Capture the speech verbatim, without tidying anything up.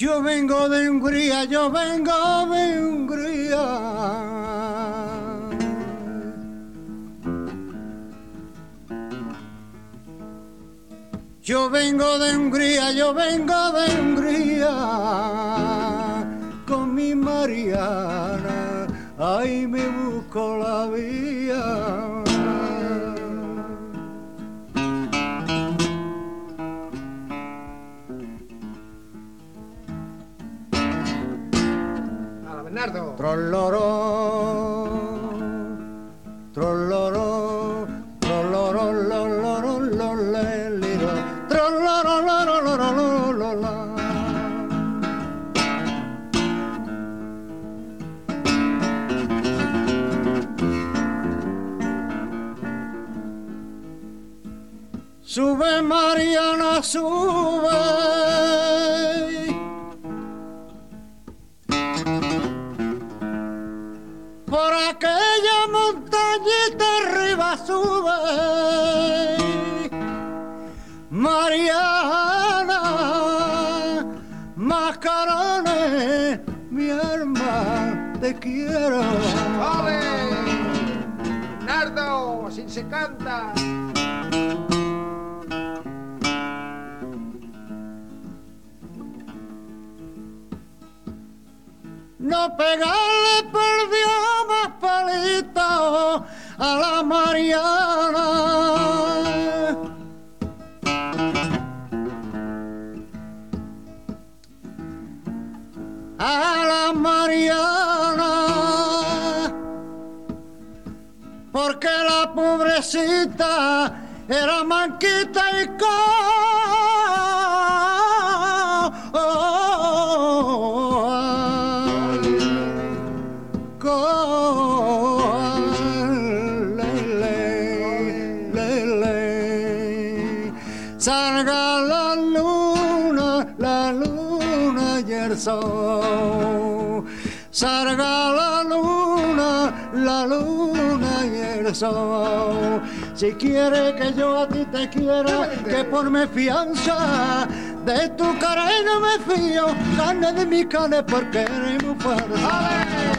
Yo vengo de Hungría, yo vengo de Hungría. Yo vengo de Hungría, yo vengo de Hungría. Con mi Mariana, ahí me busco la vía. Bernardo. Trolloro, trolloro, trolloro, loloro, loleliro, trolloro, loloro, lola. Sube Mariana, sube. Por aquella montañita arriba sube, Mariana, Mascarones, mi alma, te quiero. ¡Ole! Bernardo, así se canta. No pegarle por Dios más palitos a la Mariana. A la Mariana. Porque la pobrecita era manquita y co. Salga la luna, la luna y el sol. Salga la luna, la luna y el sol. Si quieres que yo a ti te quiera, que por mi fianza de tu cara no me fío, carne de mi carne porque eres muy fuerte.